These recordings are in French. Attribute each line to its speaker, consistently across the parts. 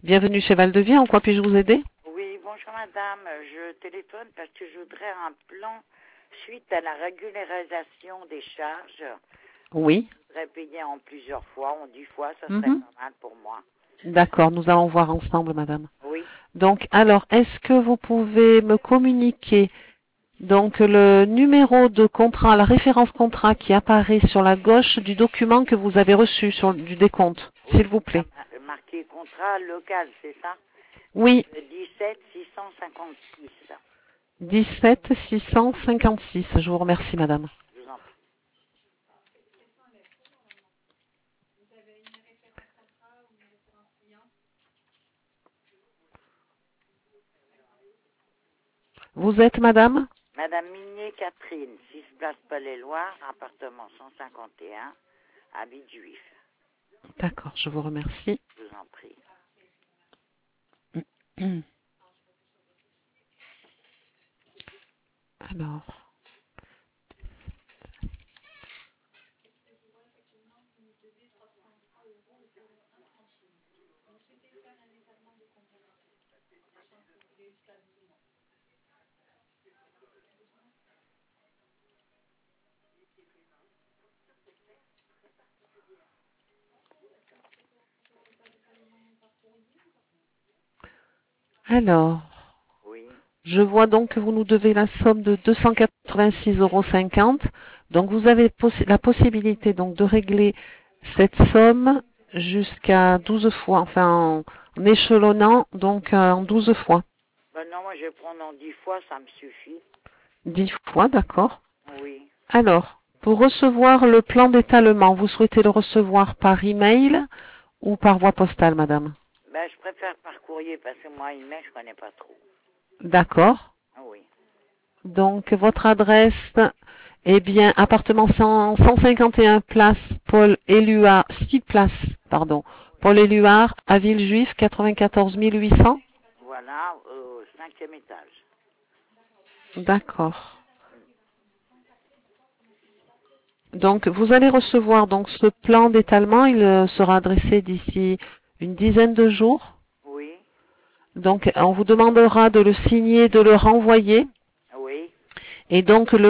Speaker 1: Bienvenue chez Val-de-Vie. En quoi puis-je vous aider?
Speaker 2: Oui, bonjour madame. Je téléphone parce que je voudrais un plan suite à la régularisation des charges.
Speaker 1: Oui.
Speaker 2: Je voudrais payer en plusieurs fois, en 10 fois, ça serait
Speaker 1: Mhm.
Speaker 2: pas mal pour moi.
Speaker 1: D'accord, nous allons voir ensemble, madame.
Speaker 2: Oui,
Speaker 1: Donc, alors, est-ce que vous pouvez me communiquer donc le numéro de contrat, la référence contrat qui apparaît sur la gauche du document que vous avez reçu du décompte,
Speaker 2: oui,
Speaker 1: s'il vous
Speaker 2: il y a
Speaker 1: plaît?
Speaker 2: marqué contrat local, c'est ça?
Speaker 1: Oui,
Speaker 2: 17 656.
Speaker 1: 17 656. Je vous remercie, madame.
Speaker 2: Je vous en prie.
Speaker 1: Vous êtes madame?
Speaker 2: Madame Minier Catherine, 6 place Paul-et-Loire, appartement 151, habit juif.
Speaker 1: D'accord, je vous remercie.
Speaker 2: Je vous en prie.
Speaker 1: Alors, alors,
Speaker 2: Oui,
Speaker 1: je vois donc que vous nous devez la somme de 286,50 €. Donc, vous avez la possibilité donc de régler cette somme jusqu'à 12 fois, enfin en échelonnant donc en 12 fois.
Speaker 2: ben non, moi je vais prendre en 10 fois, ça me suffit.
Speaker 1: 10 fois, d'accord.
Speaker 2: Oui.
Speaker 1: Alors, pour recevoir le plan d'étalement, vous souhaitez le recevoir par email ou par voie postale, madame?
Speaker 2: Ben, je préfère par courrier parce que moi, email, je connais pas trop.
Speaker 1: D'accord.
Speaker 2: Oui.
Speaker 1: Donc, votre adresse est bien appartement 151 place Paul Éluard, 6 places, pardon, Paul Éluard à Villejuif, 94 800.
Speaker 2: Voilà, au 5e étage.
Speaker 1: D'accord. Donc, vous allez recevoir donc ce plan d'étalement. Il sera adressé d'ici une dizaine de jours.
Speaker 2: Oui.
Speaker 1: Donc, on vous demandera de le signer, de le renvoyer.
Speaker 2: Oui.
Speaker 1: Et donc, la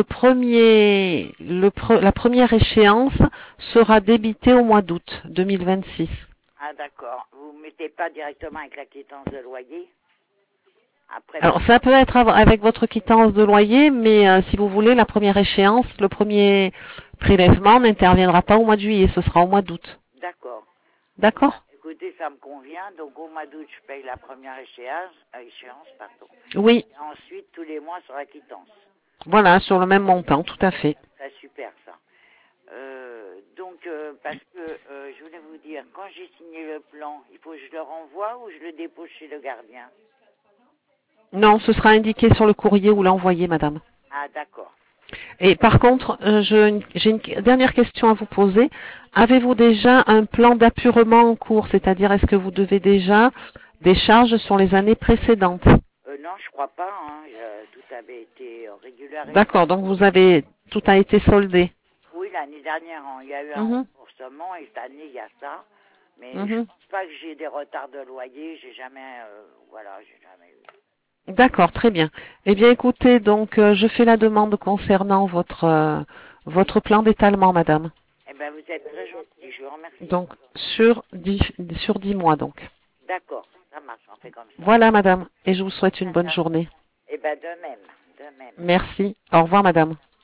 Speaker 1: première échéance sera débitée au mois d'août 2026.
Speaker 2: Ah, d'accord. Vous ne mettez pas directement avec la quittance de loyer après
Speaker 1: Alors,
Speaker 2: par...
Speaker 1: ça peut être avec votre quittance de loyer, mais si vous voulez, la première échéance, le premier prélèvement n'interviendra pas au mois de juillet, ce sera au mois d'août.
Speaker 2: D'accord.
Speaker 1: D'accord?
Speaker 2: Écoutez, ça me convient. Donc, au mois d'août, je paye la première échéance, pardon.
Speaker 1: Oui,
Speaker 2: Et ensuite, tous les mois sur la quittance.
Speaker 1: voilà, sur le même montant, tout à fait.
Speaker 2: C'est super, ça. Donc, parce que je voulais vous dire, quand j'ai signé le plan, il faut que je le renvoie ou je le dépose chez le gardien?
Speaker 1: Non, ce sera indiqué sur le courrier ou l'envoyer, madame.
Speaker 2: Ah, d'accord.
Speaker 1: Et par contre, j'ai une dernière question à vous poser. Avez-vous déjà un plan d'appurement en cours? C'est-à-dire, est-ce que vous devez déjà des charges sur les années précédentes?
Speaker 2: Non, je crois pas. Hein. Tout avait été régularisé.
Speaker 1: D'accord, donc tout a été soldé.
Speaker 2: Oui, l'année dernière, il y a eu un
Speaker 1: Mhm,
Speaker 2: remboursement et cette année, il y a ça. Mais je
Speaker 1: mhm.
Speaker 2: pense pas que j'ai des retards de loyer. J'ai jamais, j'ai jamais eu.
Speaker 1: D'accord, très bien. Eh bien, écoutez, donc je fais la demande concernant
Speaker 2: Oui.
Speaker 1: votre plan d'étalement, madame.
Speaker 2: Eh ben, vous êtes très gentil. Je vous remercie.
Speaker 1: Donc sur 10 mois, donc.
Speaker 2: D'accord, ça marche. On fait comme ça.
Speaker 1: Voilà, madame. Et je vous souhaite une bonne
Speaker 2: Madame.
Speaker 1: journée.
Speaker 2: Eh ben, de même, de même.
Speaker 1: Merci. Au revoir, madame.